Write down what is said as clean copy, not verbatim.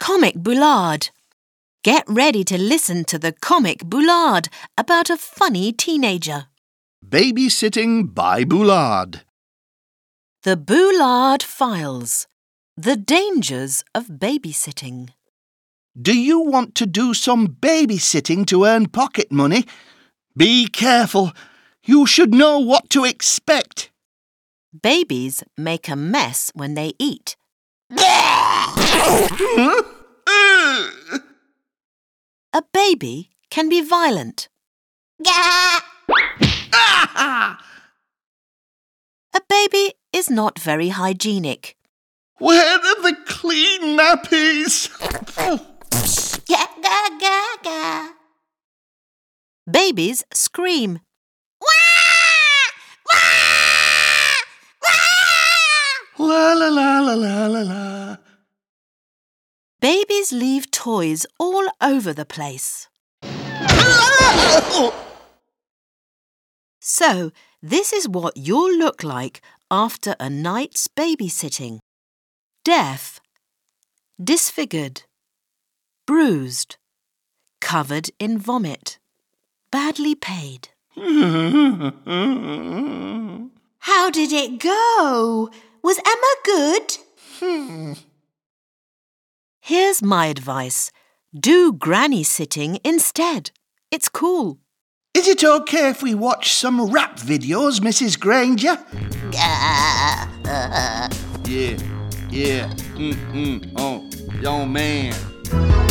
Comic Boulard. Get ready to listen to the Comic Boulard about a funny teenager. Babysitting by Boulard. The Boulard Files. The dangers of babysitting. Do you want to do some babysitting to earn pocket money? Be careful. You should know what to expect. Babies make a mess when they eat. A baby can be violent. A baby is not very hygienic. Where are the clean nappies? Babies scream. La la la la la la la. Babies leave toys all over the place. So, this is what you'll look like after a night's babysitting. Deaf, disfigured, bruised, covered in vomit, badly paid. How did it go? Was Emma good? Here's my advice. Do granny sitting instead. It's cool. Is it okay if we watch some rap videos, Mrs. Granger? Yeah. Oh, yo, man.